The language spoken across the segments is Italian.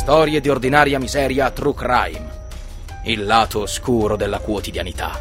Storie di ordinaria miseria, true crime. Il lato oscuro della quotidianità.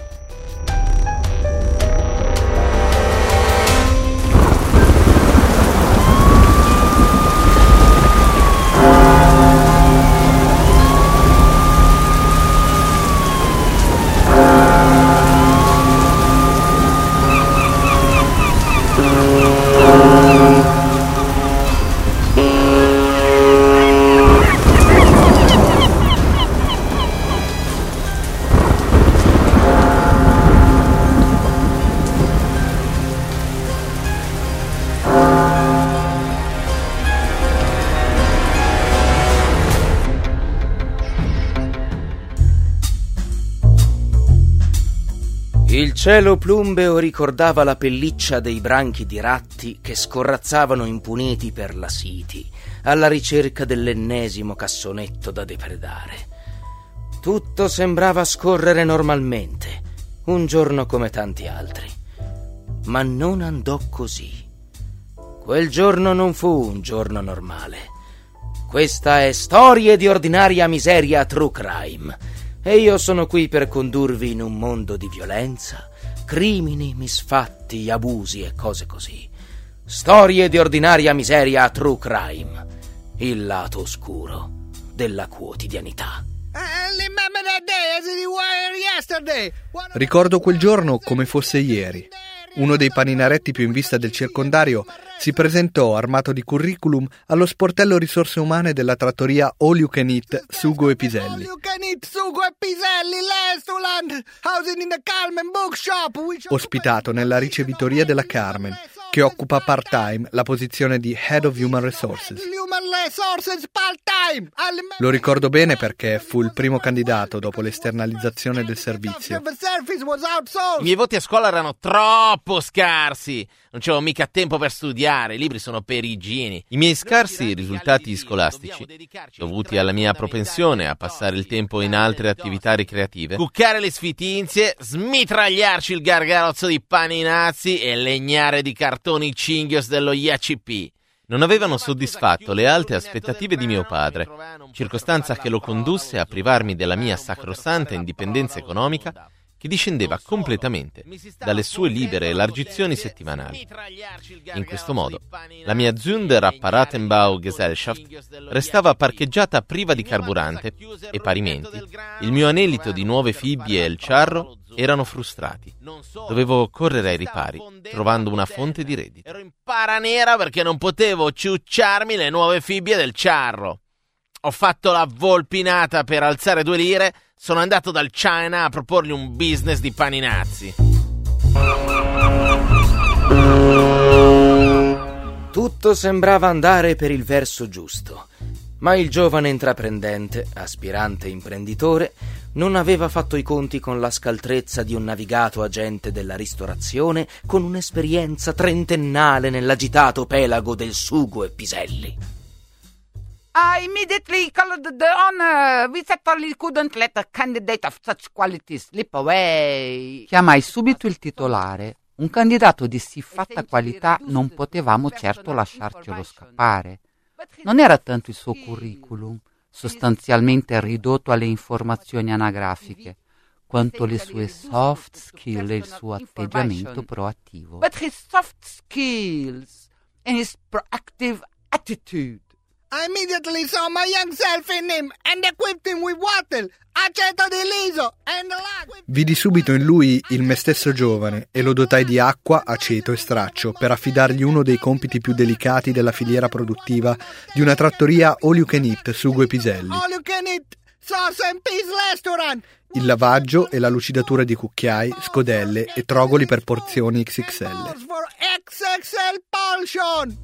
Il cielo plumbeo ricordava la pelliccia dei branchi di ratti che scorrazzavano impuniti per la City, alla ricerca dell'ennesimo cassonetto da depredare. Tutto sembrava scorrere normalmente, un giorno come tanti altri. Ma non andò così. Quel giorno non fu un giorno normale. Questa è Storie di ordinaria miseria true crime. E io sono qui per condurvi in un mondo di violenza, crimini, misfatti, abusi e cose così. Storie di ordinaria miseria true crime. Il lato oscuro della quotidianità. Ricordo quel giorno come fosse ieri. Uno dei paninaretti più in vista del circondario si presentò armato di curriculum allo sportello risorse umane della trattoria All You Can Eat Sugo e Piselli. Ospitato nella ricevitoria della Carmen, che occupa part-time la posizione di Head of Human Resources. Lo ricordo bene perché fu il primo candidato dopo l'esternalizzazione del servizio. I miei voti a scuola erano troppo scarsi. Non c'avevo mica tempo per studiare, i libri sono perigini. I miei scarsi risultati scolastici, dovuti alla mia propensione a passare il tempo in altre attività ricreative, cuccare le sfitinzie, smitragliarci il gargarozzo di paninazzi e legnare di cartoni cinghios dello IACP, non avevano soddisfatto le alte aspettative di mio padre, circostanza che lo condusse a privarmi della mia sacrosanta indipendenza economica, che discendeva completamente dalle sue libere elargizioni settimanali. In questo modo, la mia Zunder Apparatenbau Gesellschaft restava parcheggiata priva di carburante e, parimenti, il mio anelito di nuove fibbie e il ciarro erano frustrati. Dovevo correre ai ripari, trovando una fonte di reddito. Ero in paranera perché non potevo ciucciarmi le nuove fibbie del ciarro. Ho fatto la volpinata per alzare 2 lire, sono andato dal China a proporgli un business di paninazzi. Tutto sembrava andare per il verso giusto, ma il giovane intraprendente, aspirante imprenditore, non aveva fatto i conti con la scaltrezza di un navigato agente della ristorazione con un'esperienza trentennale nell'agitato pelago del Sugo e Piselli. I immediately called the owner. We certainly couldn't let a candidate of such quality slip away. Chiamai subito il titolare. Un candidato di siffatta qualità non potevamo certo lasciarcelo scappare. Non era tanto il suo curriculum, sostanzialmente ridotto alle informazioni anagrafiche, quanto le sue soft skill e il suo atteggiamento proattivo. But his soft skills and his proactive attitude. I immediately saw my young self in him and equipped him with water, aceto di liso and lac. Vidi subito in lui il me stesso giovane e lo dotai di acqua, aceto e straccio per affidargli uno dei compiti più delicati della filiera produttiva di una trattoria All You Can Eat Sugo e Piselli. All You Can Eat Sauce and Peas Restaurant. Il lavaggio e la lucidatura di cucchiai, scodelle e trogoli per porzioni XXL. For XXL portion.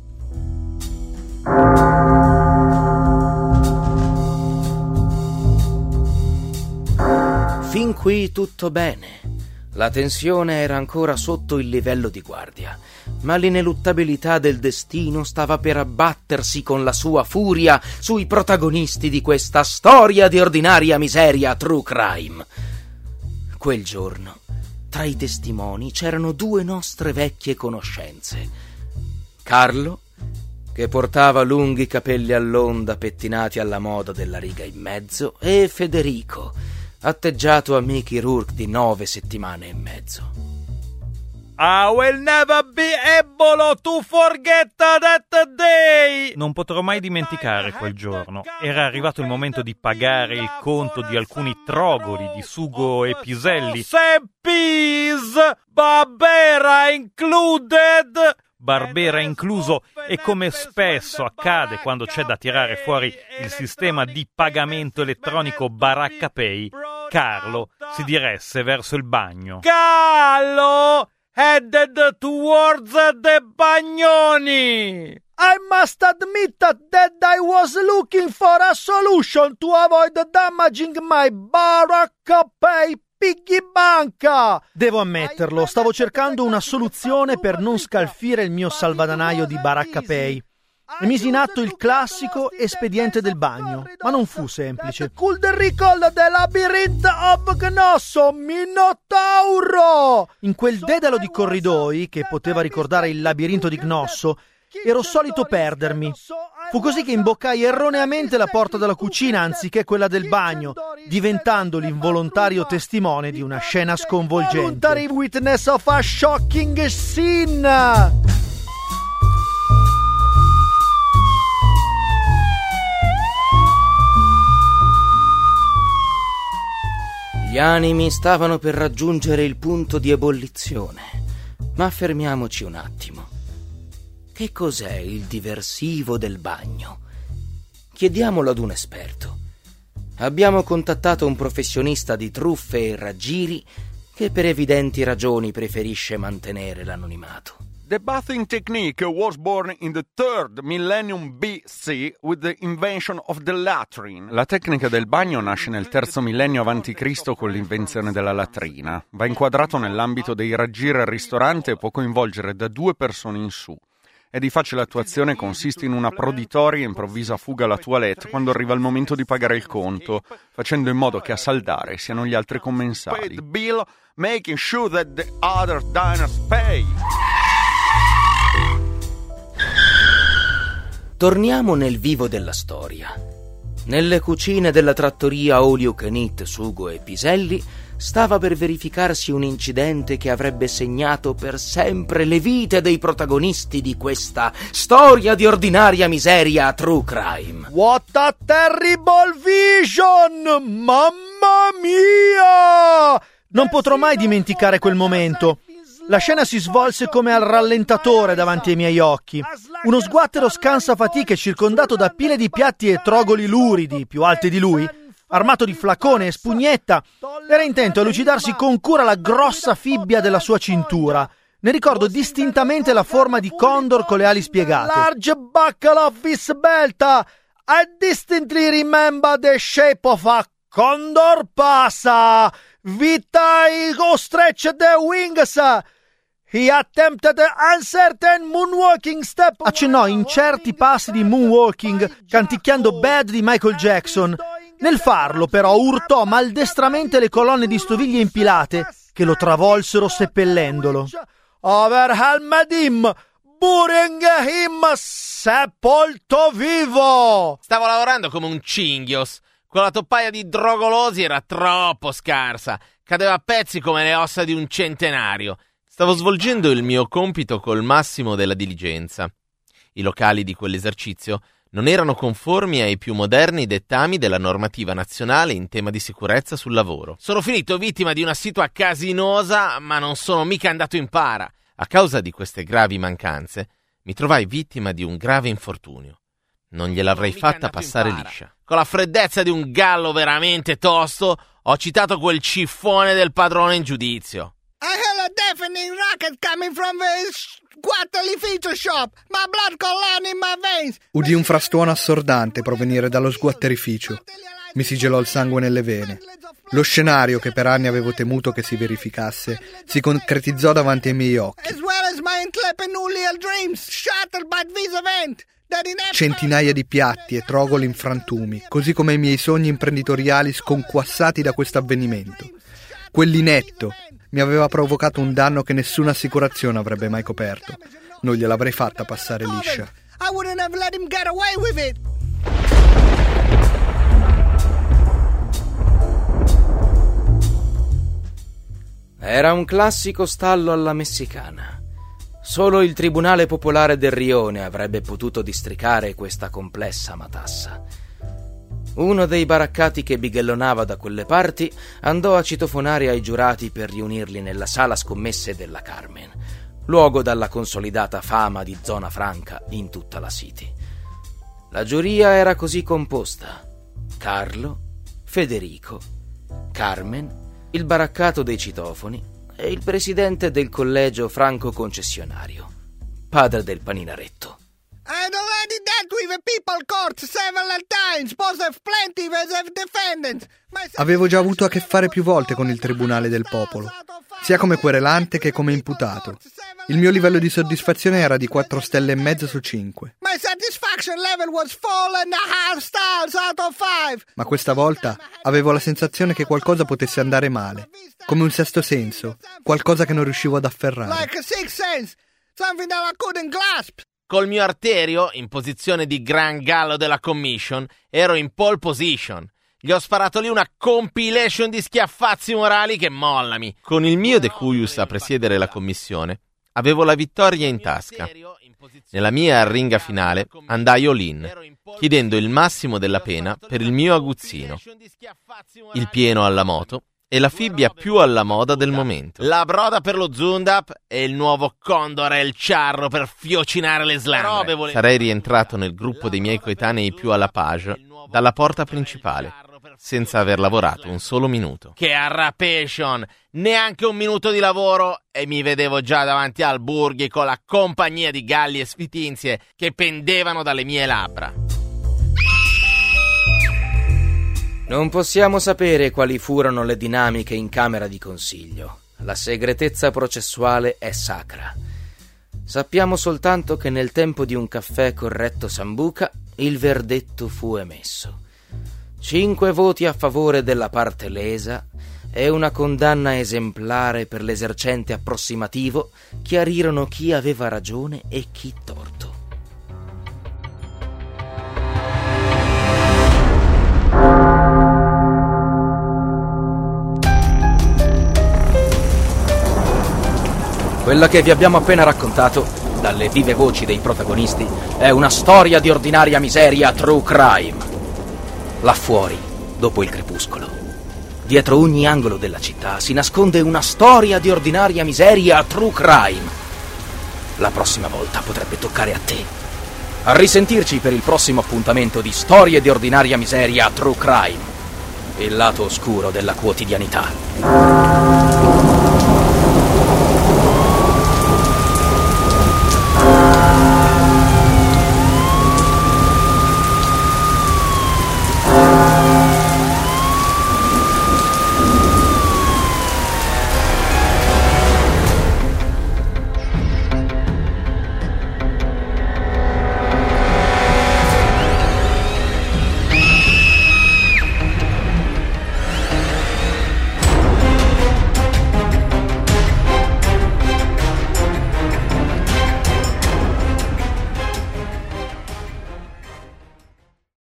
Fin qui tutto bene. La tensione era ancora sotto il livello di guardia, ma l'ineluttabilità del destino stava per abbattersi con la sua furia sui protagonisti di questa storia di ordinaria miseria true crime. Quel giorno, tra i testimoni c'erano 2 nostre vecchie conoscenze, Carlo che portava lunghi capelli all'onda pettinati alla moda della riga in mezzo, e Federico, atteggiato a Mickey Rourke di 9 settimane e mezzo. I will never be able to forget that day. Non potrò mai dimenticare quel giorno. Era arrivato il momento di pagare il conto di alcuni trogoli di Sugo e Piselli. Seppis, Barbera included. Barbera incluso, e come spesso accade quando c'è da tirare fuori il sistema di pagamento elettronico Baracca Pay, Carlo si diresse verso il bagno. Carlo headed towards the bagnoni. I must admit that I was looking for a solution to avoid damaging my Baracca Pay piggy banca. Devo ammetterlo, stavo cercando una soluzione per non scalfire il mio salvadanaio di Baracca Pay e misi in atto il classico espediente del bagno, ma non fu semplice. Could recall the labyrinth of Gnosso, Minotauro! In quel dedalo di corridoi, che poteva ricordare il labirinto di Gnosso, ero solito perdermi. Fu così che imboccai erroneamente la porta della cucina anziché quella del bagno, diventando l'involontario testimone di una scena sconvolgente. Voluntary witness of a shocking scene! Gli animi stavano per raggiungere il punto di ebollizione, ma fermiamoci un attimo. Che cos'è il diversivo del bagno? Chiediamolo ad un esperto. Abbiamo contattato un professionista di truffe e raggiri che per evidenti ragioni preferisce mantenere l'anonimato. The bathing technique was born in the 3rd millennium BC with the invention of the latrine. La tecnica del bagno nasce nel terzo millennio a.C. con l'invenzione della latrina. Va inquadrato nell'ambito dei raggiri al ristorante e può coinvolgere da 2 persone in su. È di facile attuazione, consiste in una proditoria e improvvisa fuga alla toilette quando arriva il momento di pagare il conto, facendo in modo che a saldare siano gli altri commensali. Bill, making sure that the other diners pay. Torniamo nel vivo della storia. Nelle cucine della trattoria All You Can Eat, Sugo e Piselli stava per verificarsi un incidente che avrebbe segnato per sempre le vite dei protagonisti di questa storia di ordinaria miseria true crime. What a terrible vision! Mamma mia! Non potrò mai dimenticare quel momento. La scena si svolse come al rallentatore davanti ai miei occhi. Uno sguattero scansafatiche circondato da pile di piatti e trogoli luridi, più alti di lui, armato di flacone e spugnetta, era intento a lucidarsi con cura la grossa fibbia della sua cintura. Ne ricordo distintamente la forma di condor con le ali spiegate. Large buckle of his belt. I distinctly remember the shape of a condor pasa. Vita stretch the wings. He attempted an uncertain moonwalking step. Accennò incerti passi di moonwalking, canticchiando Bad di Michael Jackson. Nel farlo, però, urtò maldestramente le colonne di stoviglie impilate che lo travolsero seppellendolo. Overhelmed him, burying him sepolto vivo. Stavo lavorando come un cinghios. Quella toppaia di drogolosi era troppo scarsa. Cadeva a pezzi come le ossa di un centenario. Stavo svolgendo il mio compito col massimo della diligenza. I locali di quell'esercizio non erano conformi ai più moderni dettami della normativa nazionale in tema di sicurezza sul lavoro. Sono finito vittima di una situa casinosa, ma non sono mica andato in para. A causa di queste gravi mancanze, mi trovai vittima di un grave infortunio. Non gliel'avrei fatta passare liscia. Con la freddezza di un gallo veramente tosto, ho citato quel ciffone del padrone in giudizio. I heard a deafening racket coming from the quarterly feature shop. My blood collapsed in my veins. Udì un frastuono assordante provenire dallo sguatterificio. Mi si gelò il sangue nelle vene. Lo scenario che per anni avevo temuto che si verificasse si concretizzò davanti ai miei occhi. As well as my entrepreneurial dreams shattered by this event. Centinaia di piatti e trogoli in frantumi, così come i miei sogni imprenditoriali sconquassati da questo avvenimento. Quell'inetto mi aveva provocato un danno che nessuna assicurazione avrebbe mai coperto. Non gliel'avrei fatta passare liscia. I wouldn't have let him get away with it. Era un classico stallo alla messicana. Solo il Tribunale Popolare del Rione avrebbe potuto districare questa complessa matassa. Uno dei baraccati che bighellonava da quelle parti andò a citofonare ai giurati per riunirli nella sala scommesse della Carmen, luogo dalla consolidata fama di zona franca in tutta la City. La giuria era così composta: Carlo, Federico, Carmen, il baraccato dei citofoni e il presidente del collegio franco concessionario, padre del paninaretto. I'd already dealt with the people court several times, both of plaintiff and of defendant. Avevo già avuto a che fare più volte con il Tribunale del Popolo, sia come querelante che come imputato. Il mio livello di soddisfazione era di 4 stelle e mezzo su 5. My satisfaction level was 4.5 stars out of 5. Ma questa volta avevo la sensazione che qualcosa potesse andare male, come un sesto senso, qualcosa che non riuscivo ad afferrare. Like a sixth sense, something that I couldn't grasp. Col mio arterio, in posizione di gran gallo della commission, ero in pole position. Gli ho sparato lì una compilation di schiaffazzi morali che mollami. Con il mio De Cuius a presiedere la commissione, avevo la vittoria in tasca. Nella mia arringa finale andai all-in, chiedendo il massimo della pena per il mio aguzzino, il pieno alla moto e la fibbia più alla moda del momento, la broda per lo Zundap e il nuovo Condor El Charro per fiocinare le slambre. Sarei rientrato nel gruppo dei miei coetanei più alla page dalla porta principale, senza aver lavorato un solo minuto. Che arrapation! Neanche un minuto di lavoro e mi vedevo già davanti al Burghi con la compagnia di galli e sfitinzie che pendevano dalle mie labbra. Non possiamo sapere quali furono le dinamiche in camera di consiglio. La segretezza processuale è sacra. Sappiamo soltanto che nel tempo di un caffè corretto Sambuca il verdetto fu emesso. 5 voti a favore della parte lesa e una condanna esemplare per l'esercente approssimativo chiarirono chi aveva ragione e chi torto. Quella che vi abbiamo appena raccontato, dalle vive voci dei protagonisti, è una storia di ordinaria miseria true crime. Là fuori, dopo il crepuscolo, dietro ogni angolo della città, si nasconde una storia di ordinaria miseria true crime. La prossima volta potrebbe toccare a te. A risentirci per il prossimo appuntamento di Storie di ordinaria miseria true crime, il lato oscuro della quotidianità.